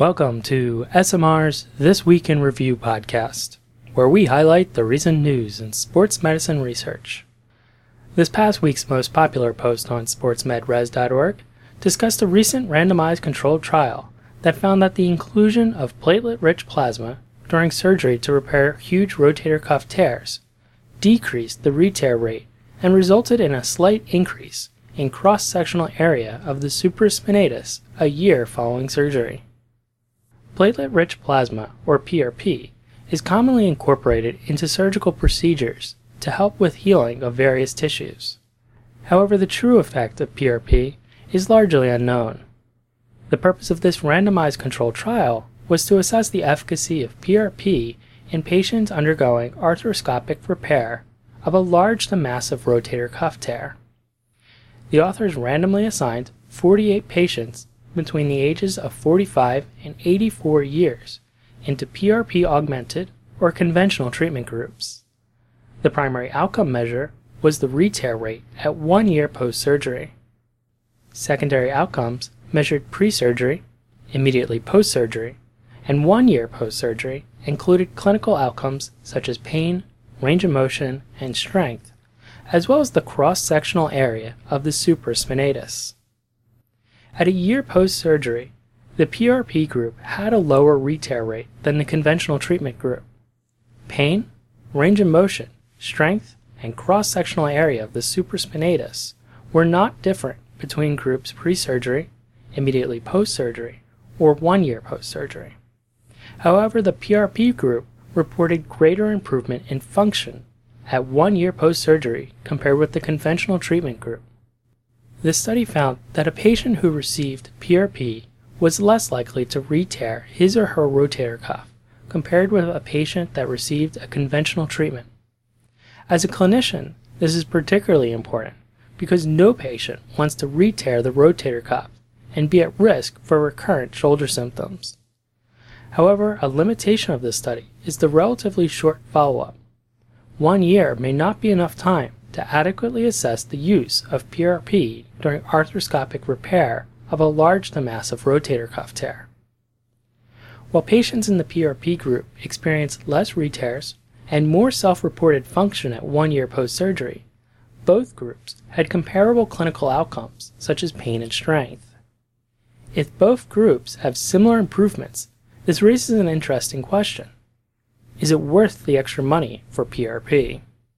Welcome to SMR's This Week in Review podcast, where we highlight the recent news in sports medicine research. This past week's most popular post on sportsmedres.org discussed a recent randomized controlled trial that found that the inclusion of platelet-rich plasma during surgery to repair huge rotator cuff tears decreased the re-tear rate and resulted in a slight increase in cross-sectional area of the supraspinatus a year following surgery. Platelet-rich plasma, or PRP, is commonly incorporated into surgical procedures to help with healing of various tissues. However, the true effect of PRP is largely unknown. The purpose of this randomized controlled trial was to assess the efficacy of PRP in patients undergoing arthroscopic repair of a large to massive rotator cuff tear. The authors randomly assigned 48 patients between the ages of 45 and 84 years into PRP-augmented or conventional treatment groups. The primary outcome measure was the re-tear rate at 1 year post-surgery. Secondary outcomes measured pre-surgery, immediately post-surgery, and 1 year post-surgery included clinical outcomes such as pain, range of motion, and strength, as well as the cross-sectional area of the supraspinatus. At a year post-surgery, the PRP group had a lower re-tear rate than the conventional treatment group. Pain, range of motion, strength, and cross-sectional area of the supraspinatus were not different between groups pre-surgery, immediately post-surgery, or 1 year post-surgery. However, the PRP group reported greater improvement in function at 1 year post-surgery compared with the conventional treatment group. This study found that a patient who received PRP was less likely to re-tear his or her rotator cuff compared with a patient that received a conventional treatment. As a clinician, this is particularly important because no patient wants to re-tear the rotator cuff and be at risk for recurrent shoulder symptoms. However, a limitation of this study is the relatively short follow-up. 1 year may not be enough time to adequately assess the use of PRP during arthroscopic repair of a large to massive rotator cuff tear. While patients in the PRP group experienced less re-tears and more self-reported function at 1 year post-surgery, both groups had comparable clinical outcomes such as pain and strength. If both groups have similar improvements, this raises an interesting question. Is it worth the extra money for PRP?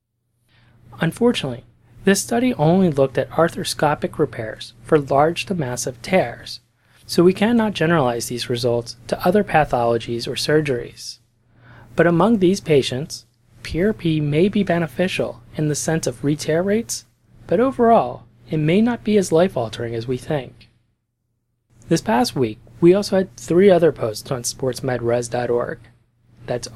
Unfortunately, this study only looked at arthroscopic repairs for large to massive tears, so we cannot generalize these results to other pathologies or surgeries. But among these patients, PRP may be beneficial in the sense of re-tear rates, but overall, it may not be as life-altering as we think. This past week, we also had 3 other posts on sportsmedres.org. That's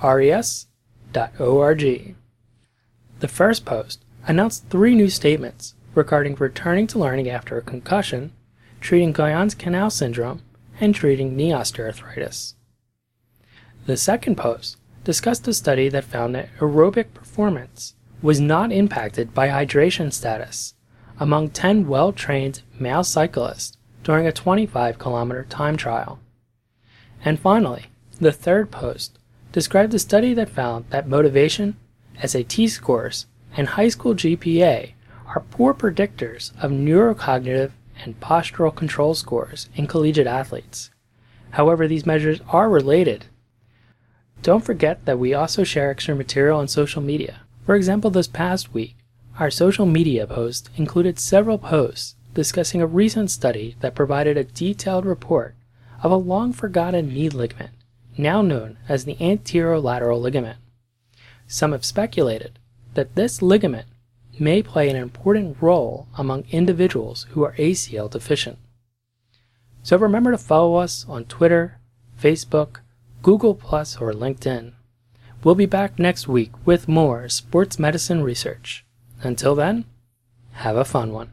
res.org. The first post announced 3 new statements regarding returning to learning after a concussion, treating Guyon's canal syndrome, and treating knee osteoarthritis. The second post discussed a study that found that aerobic performance was not impacted by hydration status among 10 well-trained male cyclists during a 25-kilometer time trial. And finally, the third post described a study that found that motivation, SAT scores, and high school GPA are poor predictors of neurocognitive and postural control scores in collegiate athletes. However, these measures are related. Don't forget that we also share extra material on social media. For example, this past week, our social media post included several posts discussing a recent study that provided a detailed report of a long-forgotten knee ligament, now known as the anterolateral ligament. Some have speculated that this ligament may play an important role among individuals who are ACL deficient. So remember to follow us on Twitter, Facebook, Google+, or LinkedIn. We'll be back next week with more sports medicine research. Until then, have a fun one.